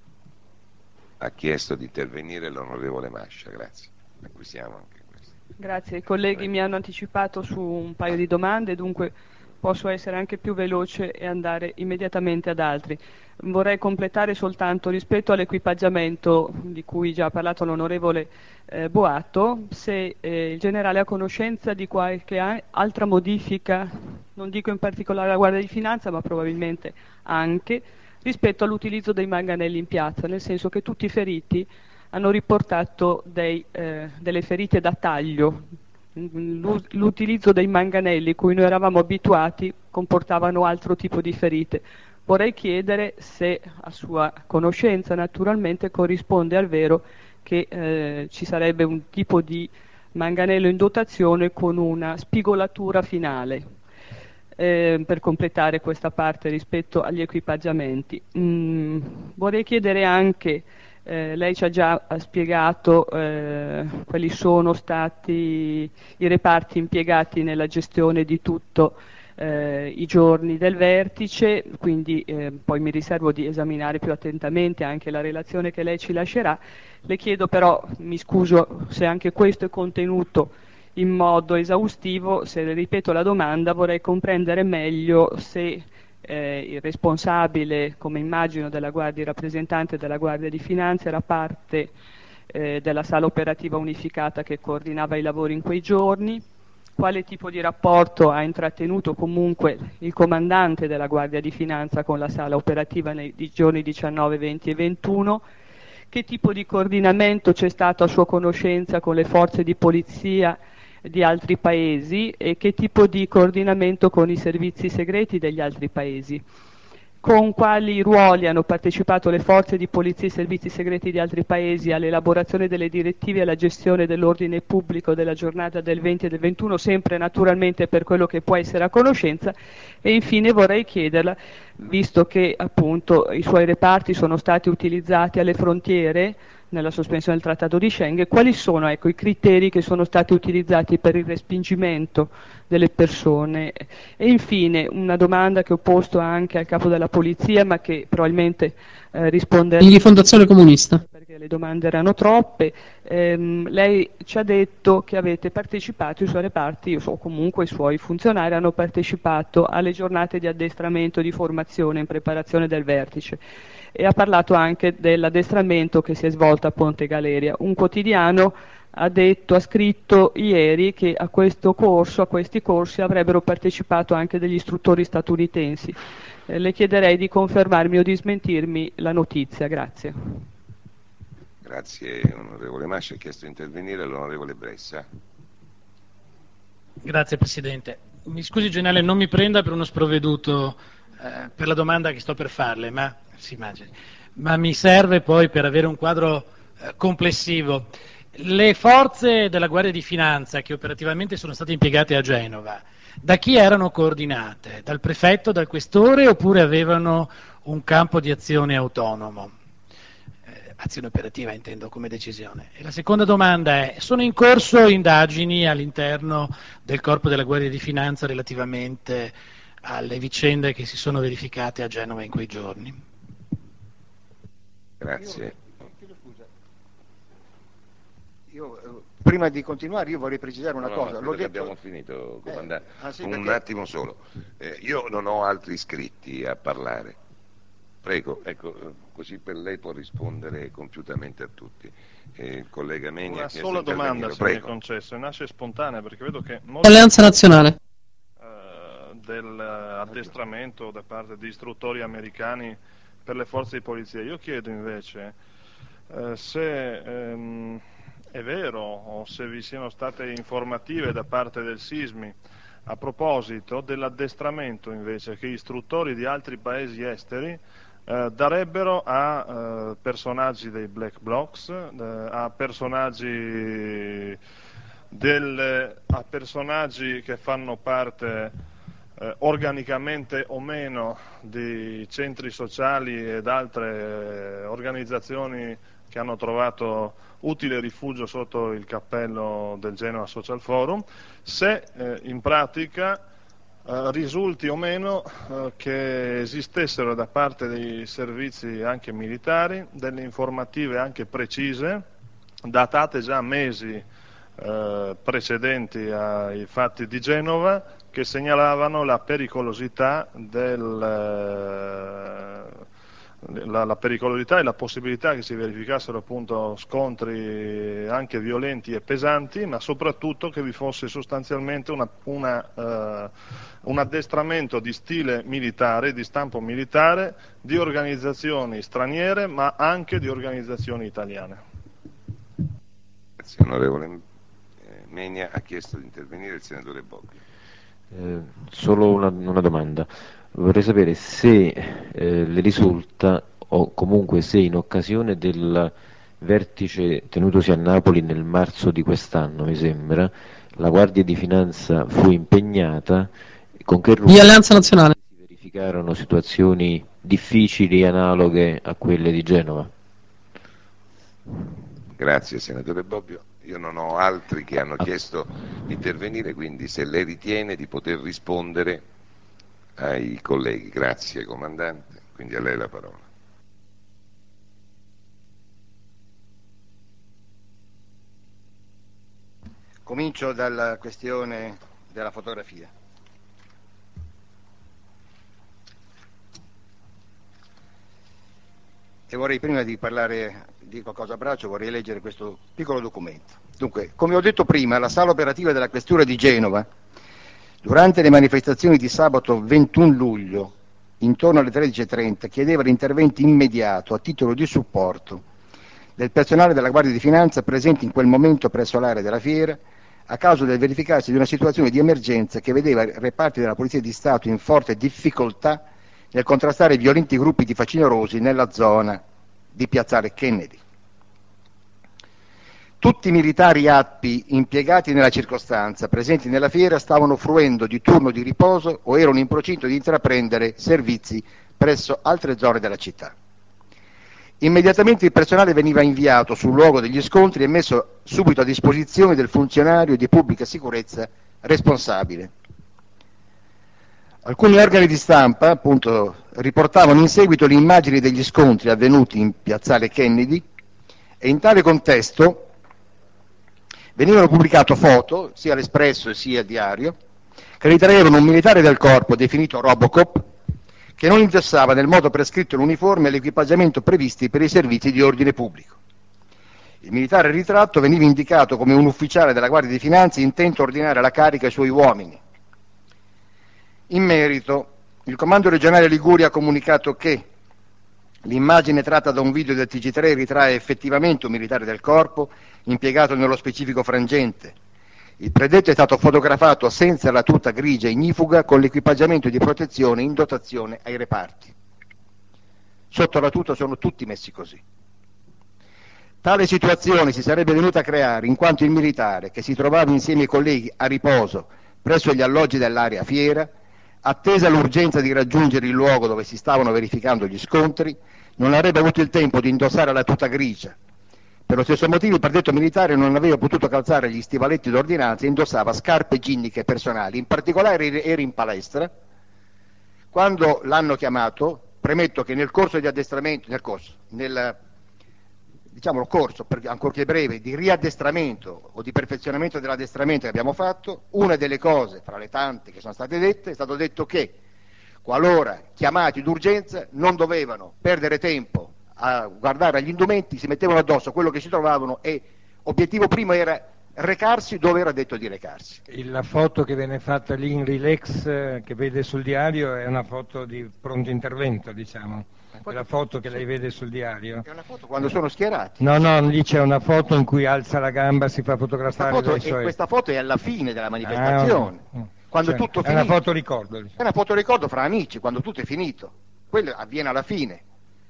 B: Ha chiesto di intervenire l'onorevole Mascia, grazie. Acquisiamo anche questo.
E: Grazie, i colleghi Prego. mi hanno anticipato su un paio di domande, dunque posso essere anche più veloce e andare immediatamente ad altri. Vorrei completare soltanto rispetto all'equipaggiamento di cui già ha parlato l'onorevole eh, Boato, se eh, il generale ha conoscenza di qualche altra modifica, non dico in particolare la Guardia di Finanza, ma probabilmente anche, rispetto all'utilizzo dei manganelli in piazza, nel senso che tutti i feriti hanno riportato dei, eh, delle ferite da taglio. L'utilizzo dei manganelli cui noi eravamo abituati comportavano altro tipo di ferite. Vorrei chiedere se a sua conoscenza naturalmente corrisponde al vero che eh, ci sarebbe un tipo di manganello in dotazione con una spigolatura finale eh, per completare questa parte rispetto agli equipaggiamenti. Mm, vorrei chiedere anche Eh, lei ci ha già spiegato eh, quali sono stati i reparti impiegati nella gestione di tutto eh, i giorni del vertice, quindi eh, poi mi riservo di esaminare più attentamente anche la relazione che lei ci lascerà. Le chiedo però, mi scuso se anche questo è contenuto in modo esaustivo, se le ripeto la domanda vorrei comprendere meglio se Eh, il responsabile, come immagino, della Guardia, il rappresentante della Guardia di Finanza era parte eh, della sala operativa unificata che coordinava i lavori in quei giorni, quale tipo di rapporto ha intrattenuto comunque il comandante della Guardia di Finanza con la sala operativa nei giorni diciannove, venti e ventuno, che tipo di coordinamento c'è stato a sua conoscenza con le forze di polizia di altri paesi e che tipo di coordinamento con i servizi segreti degli altri paesi, con quali ruoli hanno partecipato le forze di polizia e i servizi segreti di altri paesi all'elaborazione delle direttive e alla gestione dell'ordine pubblico della giornata del venti e del ventuno, sempre naturalmente per quello che può essere a conoscenza. E infine vorrei chiederla, visto che appunto i suoi reparti sono stati utilizzati alle frontiere nella sospensione del Trattato di Schengen, quali sono ecco, i criteri che sono stati utilizzati per il respingimento delle persone. E infine una domanda che ho posto anche al capo della polizia, ma che probabilmente eh, risponderà
F: di Fondazione Comunista,
E: perché le domande erano troppe. Ehm, lei ci ha detto che avete partecipato, i suoi reparti o comunque i suoi funzionari hanno partecipato alle giornate di addestramento, di formazione in preparazione del vertice, e ha parlato anche dell'addestramento che si è svolto a Ponte Galeria. Un quotidiano ha detto, ha scritto ieri che a questo corso, a questi corsi avrebbero partecipato anche degli istruttori statunitensi. Eh, le chiederei di confermarmi o di smentirmi la notizia. Grazie.
B: Grazie onorevole Mascia. Ha chiesto di intervenire l'onorevole Bressa.
G: Grazie Presidente. Mi scusi generale, non mi prenda per uno sprovveduto eh, per la domanda che sto per farle, ma si immagini, ma mi serve poi per avere un quadro eh, complessivo. Le forze della Guardia di Finanza che operativamente sono state impiegate a Genova, da chi erano coordinate? Dal prefetto, dal questore, oppure avevano un campo di azione autonomo? Eh, azione operativa intendo come decisione. E la seconda domanda è, sono in corso indagini all'interno del corpo della Guardia di Finanza relativamente alle vicende che si sono verificate a Genova in quei giorni?
B: Grazie.
A: Io, prima di continuare io vorrei precisare una
B: no,
A: cosa.
B: No,
A: L'ho detto...
B: abbiamo finito, comandante.
A: Eh, ah, sì,
B: un
A: perché...
B: attimo solo. Eh, io non ho altri iscritti a parlare. Prego, ecco, così per lei può rispondere compiutamente a tutti. Eh, il collega Meni
H: una
B: ha chiesto
H: sola domanda, se mi è
B: Prego.
H: concesso, nasce spontanea perché vedo che molti...
F: Alleanza Nazionale.
H: Uh, dell'addestramento da parte di istruttori americani per le forze di polizia. Io chiedo invece eh, se ehm, è vero o se vi siano state informative da parte del SISMI a proposito dell'addestramento invece che istruttori di altri paesi esteri eh, darebbero a eh, personaggi dei black blocs, eh, a personaggi del, a personaggi che fanno parte eh, organicamente o meno di centri sociali ed altre eh, organizzazioni che hanno trovato utile rifugio sotto il cappello del Genova Social Forum, se eh, in pratica eh, risulti o meno eh, che esistessero da parte dei servizi anche militari delle informative anche precise, datate già mesi eh, precedenti ai fatti di Genova, che segnalavano la pericolosità del... Eh, La, la pericolosità e la possibilità che si verificassero appunto scontri anche violenti e pesanti, ma soprattutto che vi fosse sostanzialmente una, una, uh, un addestramento di stile militare, di stampo militare, di organizzazioni straniere ma anche di organizzazioni italiane.
B: Grazie onorevole. Menia ha chiesto di intervenire il senatore Bobbio.
I: Eh, solo una, una domanda. Vorrei sapere se eh, le risulta, o comunque se in occasione del vertice tenutosi a Napoli nel marzo di quest'anno, mi sembra, la Guardia di Finanza fu impegnata, con che
F: di Alleanza Nazionale
I: si verificarono situazioni difficili analoghe a quelle di Genova.
B: Grazie senatore Bobbio. Io non ho altri che hanno chiesto di intervenire, quindi se lei ritiene di poter rispondere ai colleghi. Grazie comandante, quindi a lei la parola.
A: Comincio dalla questione della fotografia. E vorrei, prima di parlare di qualcosa a braccio, vorrei leggere questo piccolo documento. Dunque, come ho detto prima, la sala operativa della questura di Genova, durante le manifestazioni di sabato ventuno luglio, intorno alle tredici e trenta, chiedeva l'intervento immediato a titolo di supporto del personale della Guardia di Finanza presente in quel momento presso l'area della fiera, a causa del verificarsi di una situazione di emergenza che vedeva i reparti della Polizia di Stato in forte difficoltà nel contrastare violenti gruppi di facinorosi nella zona di Piazzale Kennedy. Tutti i militari A P I impiegati nella circostanza, presenti nella fiera, stavano fruendo di turno di riposo o erano in procinto di intraprendere servizi presso altre zone della città. Immediatamente il personale veniva inviato sul luogo degli scontri e messo subito a disposizione del funzionario di pubblica sicurezza responsabile. Alcuni organi di stampa, appunto, riportavano in seguito le immagini degli scontri avvenuti in Piazzale Kennedy e in tale contesto venivano pubblicate foto, sia all'Espresso sia al Diario, che ritraevano un militare del corpo definito Robocop, che non indossava nel modo prescritto l'uniforme e l'equipaggiamento previsti per i servizi di ordine pubblico. Il militare ritratto veniva indicato come un ufficiale della Guardia di Finanza intento a ordinare la carica ai suoi uomini. In merito, il Comando regionale Liguria ha comunicato che l'immagine tratta da un video del T G tre ritrae effettivamente un militare del corpo impiegato nello specifico frangente. Il predetto è stato fotografato senza la tuta grigia ignifuga con l'equipaggiamento di protezione in dotazione ai reparti. Sotto la tuta sono tutti messi così. Tale situazione si sarebbe venuta a creare in quanto il militare, che si trovava insieme ai colleghi a riposo presso gli alloggi dell'area fiera, attesa l'urgenza di raggiungere il luogo dove si stavano verificando gli scontri, non avrebbe avuto il tempo di indossare la tuta grigia. Per lo stesso motivo il predetto militare non aveva potuto calzare gli stivaletti d'ordinanza e indossava scarpe ginniche personali. In particolare era in palestra. Quando l'hanno chiamato, premetto che nel corso di addestramento, nel corso, nel diciamo corso, ancorché breve, di riaddestramento o di perfezionamento dell'addestramento che abbiamo fatto, una delle cose, fra le tante che sono state dette, è stato detto che qualora chiamati d'urgenza non dovevano perdere tempo a guardare agli indumenti, si mettevano addosso quello che si trovavano e obiettivo primo era recarsi dove era detto di recarsi.
C: La foto che viene fatta lì in relax, eh, che vede sul diario, è una foto di pronto intervento, diciamo. È la foto che lei vede sul diario.
A: È una foto quando sono schierati.
C: No, no, lì c'è una foto in cui alza la gamba, si fa fotografare
A: Questa foto,
C: dai suoi...
A: questa foto è alla fine della manifestazione.
C: Ah,
A: quando
C: cioè,
A: tutto
C: è
A: finito.
C: una foto ricordo. Diciamo.
A: È una foto ricordo fra amici, quando tutto è finito. Quello avviene alla fine.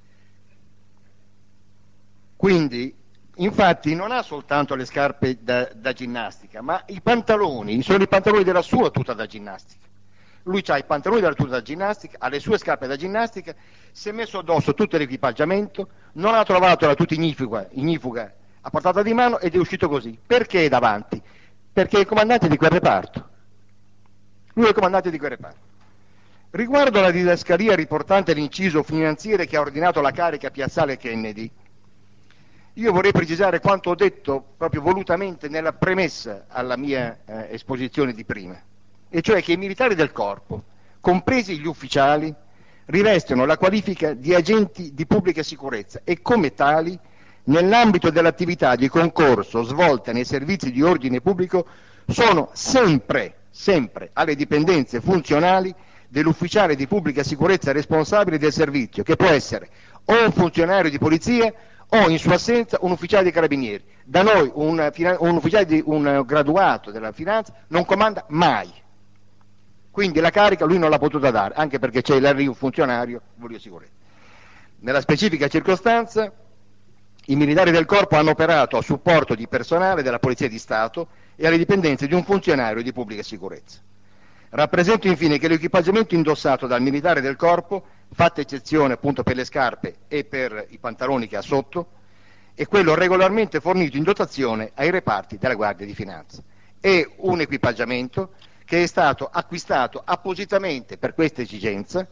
A: Quindi, infatti, non ha soltanto le scarpe da, da ginnastica, ma i pantaloni, sono i pantaloni della sua tuta da ginnastica. Lui ha i pantaloni della tuta da ginnastica, ha le sue scarpe da ginnastica, si è messo addosso tutto l'equipaggiamento, non ha trovato la tuta ignifuga, ignifuga a portata di mano ed è uscito così. Perché è davanti? Perché è il comandante di quel reparto. Lui è il comandante di quel reparto. Riguardo alla didascalia riportante l'inciso finanziere che ha ordinato la carica a Piazzale Kennedy, io vorrei precisare quanto ho detto proprio volutamente nella premessa alla mia eh, esposizione di prima, e cioè che i militari del corpo, compresi gli ufficiali, rivestono la qualifica di agenti di pubblica sicurezza e come tali, nell'ambito dell'attività di concorso svolta nei servizi di ordine pubblico, sono sempre, sempre alle dipendenze funzionali dell'ufficiale di pubblica sicurezza responsabile del servizio, che può essere o un funzionario di polizia o in sua assenza un ufficiale dei carabinieri. Da noi un, un ufficiale di un graduato della finanza non comanda mai, quindi la carica lui non l'ha potuta dare, anche perché c'è l'R I, un funzionario di sicurezza. Nella specifica circostanza i militari del corpo hanno operato a supporto di personale della Polizia di Stato e alle dipendenze di un funzionario di pubblica sicurezza. Rappresento infine che l'equipaggiamento indossato dal militare del corpo, fatta eccezione appunto per le scarpe e per i pantaloni che ha sotto, è quello regolarmente fornito in dotazione ai reparti della Guardia di Finanza. È un equipaggiamento che è stato acquistato appositamente per questa esigenza,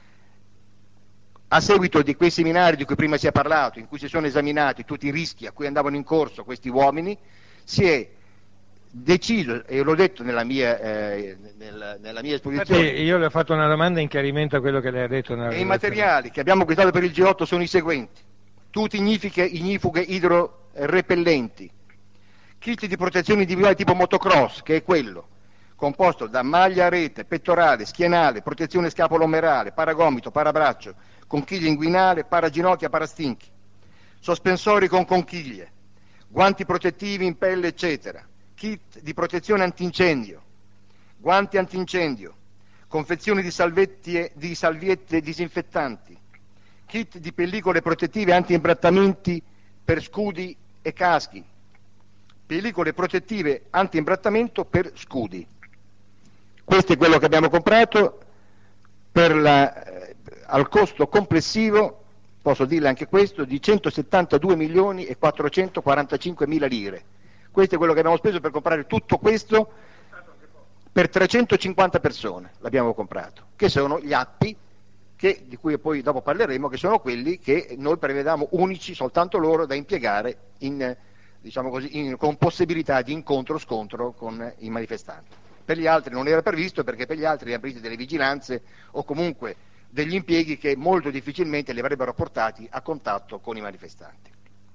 A: a seguito di quei seminari di cui prima si è parlato, in cui si sono esaminati tutti i rischi a cui andavano incorso questi uomini, si è deciso, e l'ho detto nella mia, eh, nella, nella mia esposizione.
C: Infatti io le ho fatto una domanda in chiarimento a quello che lei ha detto.
A: E i materiali che abbiamo acquistato per il G otto sono i seguenti: tutte ignifughe, ignifughe idrorepellenti, kit di protezione individuale tipo motocross, che è quello, composto da maglia a rete, pettorale, schienale, protezione scapolo-omerale, paragomito, parabraccio, conchiglia inguinale, paraginocchia, parastinchi, sospensori con conchiglie, guanti protettivi in pelle, eccetera, kit di protezione antincendio, guanti antincendio, confezioni di salvetti, di salviette disinfettanti, kit di pellicole protettive anti-imbrattamenti per scudi e caschi, pellicole protettive anti-imbrattamento per scudi. Questo è quello che abbiamo comprato per la, eh, al costo complessivo, posso dirle anche questo, di centosettantadue milioni e quattrocentoquarantacinque mila lire. Questo è quello che abbiamo speso per comprare tutto questo per trecentocinquanta persone, l'abbiamo comprato, che sono gli appi, che, di cui poi dopo parleremo, che sono quelli che noi prevedevamo unici, soltanto loro, da impiegare in, diciamo così, in, con possibilità di incontro-scontro con i manifestanti. Per gli altri non era previsto, perché per gli altri erano previste delle vigilanze o comunque degli impieghi che molto difficilmente li avrebbero portati a contatto con i manifestanti.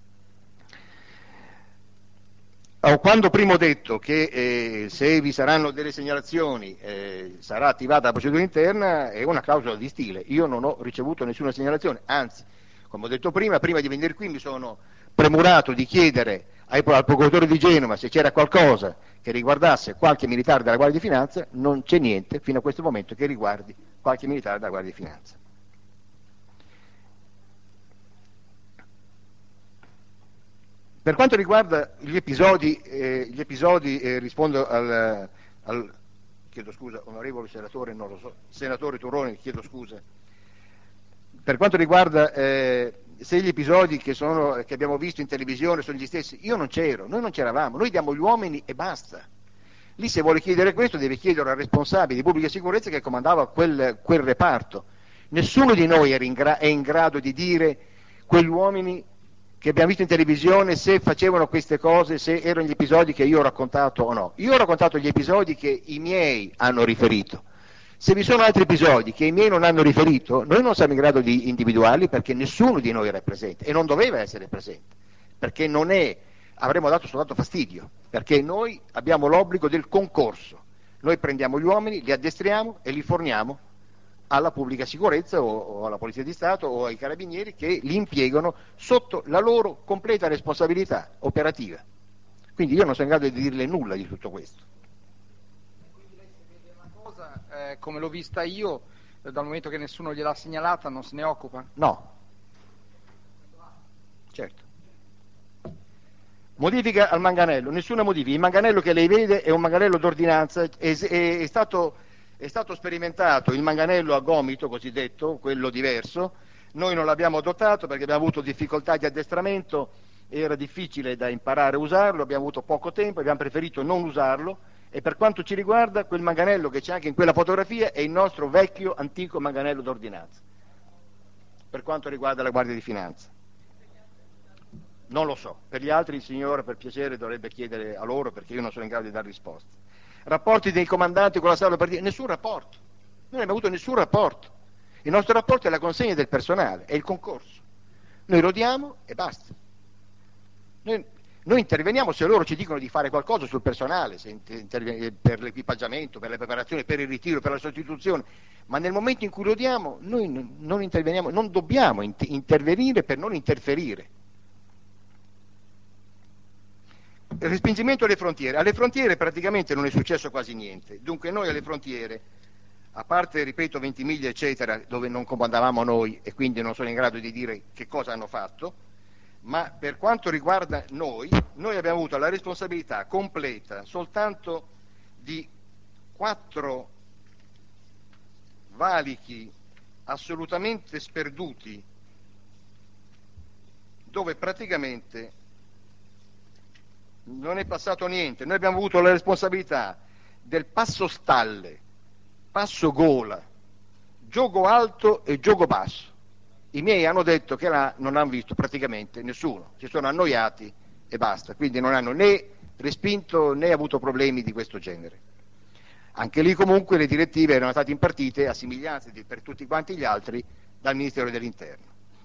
A: Quando prima ho detto che eh, se vi saranno delle segnalazioni eh, sarà attivata la procedura interna, è una clausola di stile. Io non ho ricevuto nessuna segnalazione, anzi, come ho detto prima, prima di venire qui mi sono premurato di chiedere ai, al procuratore di Genova se c'era qualcosa che riguardasse qualche militare della Guardia di Finanza. Non c'è niente fino a questo momento che riguardi qualche militare della Guardia di Finanza. Per quanto riguarda gli episodi, eh, gli episodi eh, rispondo al, al, chiedo scusa, onorevole senatore, non lo so, senatore Turroni, chiedo scusa. Per quanto riguarda eh, se gli episodi che, sono, che abbiamo visto in televisione sono gli stessi, io non c'ero, noi non c'eravamo, noi diamo gli uomini e basta. Lì se vuole chiedere questo deve chiedere al responsabile di pubblica sicurezza che comandava quel, quel reparto. Nessuno di noi era in gra- è in grado di dire quegli uomini che abbiamo visto in televisione se facevano queste cose, se erano gli episodi che io ho raccontato o no. Io ho raccontato gli episodi che i miei hanno riferito. Se vi sono altri episodi che i miei non hanno riferito, noi non siamo in grado di individuarli, perché nessuno di noi era presente e non doveva essere presente, perché non è avremmo dato soltanto fastidio, perché noi abbiamo l'obbligo del concorso. Noi prendiamo gli uomini, li addestriamo e li forniamo alla pubblica sicurezza o, o alla Polizia di Stato o ai carabinieri che li impiegano sotto la loro completa responsabilità operativa. Quindi io non sono in grado di dirle nulla di tutto questo.
D: Quindi lei se vede una cosa, eh, come l'ho vista io, eh, dal momento che nessuno gliel'ha segnalata, non se ne occupa?
A: No. Certo. Modifica al manganello, nessuna modifica. Il manganello che lei vede è un manganello d'ordinanza, è, è, è, stato, è stato sperimentato il manganello a gomito cosiddetto, quello diverso. Noi non l'abbiamo adottato perché abbiamo avuto difficoltà di addestramento, era difficile da imparare a usarlo, abbiamo avuto poco tempo, abbiamo preferito non usarlo e per quanto ci riguarda quel manganello che c'è anche in quella fotografia è il nostro vecchio antico manganello d'ordinanza per quanto riguarda la Guardia di Finanza. Non lo so, per gli altri il signore per piacere dovrebbe chiedere a loro perché io non sono in grado di dare risposte. Rapporti dei comandanti con la sala operativa, nessun rapporto, noi non abbiamo avuto nessun rapporto, il nostro rapporto è la consegna del personale, è il concorso, noi lo diamo e basta. Noi, noi interveniamo se loro ci dicono di fare qualcosa sul personale, se inter- per l'equipaggiamento, per le preparazioni, per il ritiro, per la sostituzione, ma nel momento in cui lo diamo noi non interveniamo, non dobbiamo int- intervenire per non interferire. Il respingimento alle frontiere. Alle frontiere praticamente non è successo quasi niente, dunque noi alle frontiere, a parte, ripeto, Ventimiglia eccetera, dove non comandavamo noi e quindi non sono in grado di dire che cosa hanno fatto, ma per quanto riguarda noi, noi abbiamo avuto la responsabilità completa soltanto di quattro valichi assolutamente sperduti, dove praticamente non è passato niente. Noi abbiamo avuto la responsabilità del passo stalle, passo gola, gioco alto e gioco basso. I miei hanno detto che là non hanno visto praticamente nessuno, si sono annoiati e basta, quindi non hanno né respinto né avuto problemi di questo genere. Anche lì comunque le direttive erano state impartite a somiglianza di, per tutti quanti gli altri dal Ministero dell'Interno.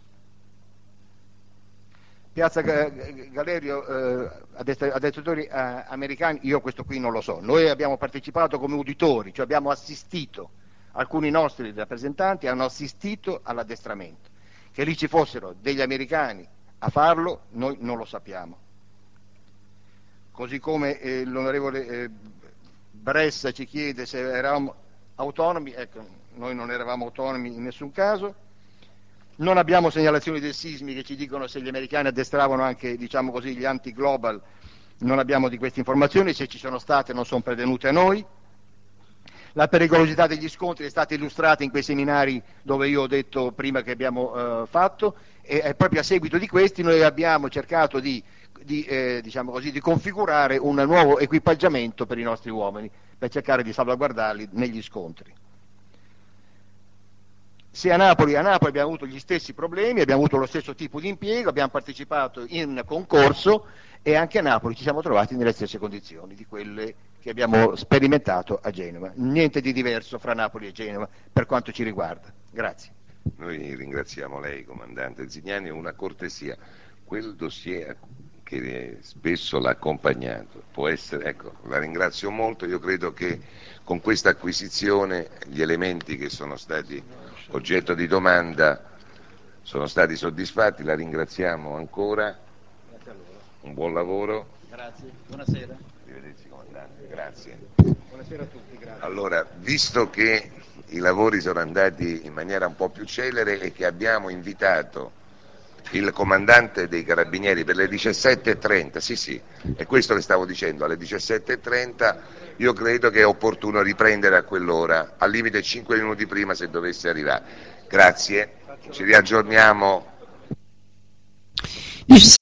A: Piazza Galerio, eh, addestratori eh, americani, io questo qui non lo so. Noi abbiamo partecipato come uditori, cioè abbiamo assistito, alcuni nostri rappresentanti hanno assistito all'addestramento. Che lì ci fossero degli americani a farlo, noi non lo sappiamo. Così come eh, l'onorevole eh, Bressa ci chiede se eravamo autonomi, ecco, noi non eravamo autonomi in nessun caso. Non abbiamo segnalazioni del sismi che ci dicono se gli americani addestravano anche, diciamo così, gli anti-global, non abbiamo di queste informazioni, se ci sono state non sono pervenute a noi. La pericolosità degli scontri è stata illustrata in quei seminari dove io ho detto prima che abbiamo eh, fatto e, e proprio a seguito di questi noi abbiamo cercato di, di, eh, diciamo così, di configurare un nuovo equipaggiamento per i nostri uomini, per cercare di salvaguardarli negli scontri. Se a Napoli, a Napoli abbiamo avuto gli stessi problemi, abbiamo avuto lo stesso tipo di impiego, abbiamo partecipato in concorso e anche a Napoli ci siamo trovati nelle stesse condizioni di quelle che abbiamo sperimentato a Genova. Niente di diverso fra Napoli e Genova per quanto ci riguarda. Grazie.
B: Noi ringraziamo lei, comandante Zignani, una cortesia. Quel dossier che spesso l'ha accompagnato può essere, ecco, la ringrazio molto, io credo che con questa acquisizione gli elementi che sono stati oggetto di domanda sono stati soddisfatti, la ringraziamo ancora,
A: Grazie a loro.
B: Un buon lavoro.
A: Grazie, buonasera.
B: Arrivederci comandante, grazie.
A: Buonasera a tutti, grazie.
B: Allora, visto che i lavori sono andati in maniera un po' più celere e che abbiamo invitato il comandante dei carabinieri per le diciassette e trenta, sì sì, è questo che stavo dicendo, alle diciassette e trenta io credo che è opportuno riprendere a quell'ora, al limite cinque minuti prima se dovesse arrivare. Grazie, ci riaggiorniamo.
F: diciassette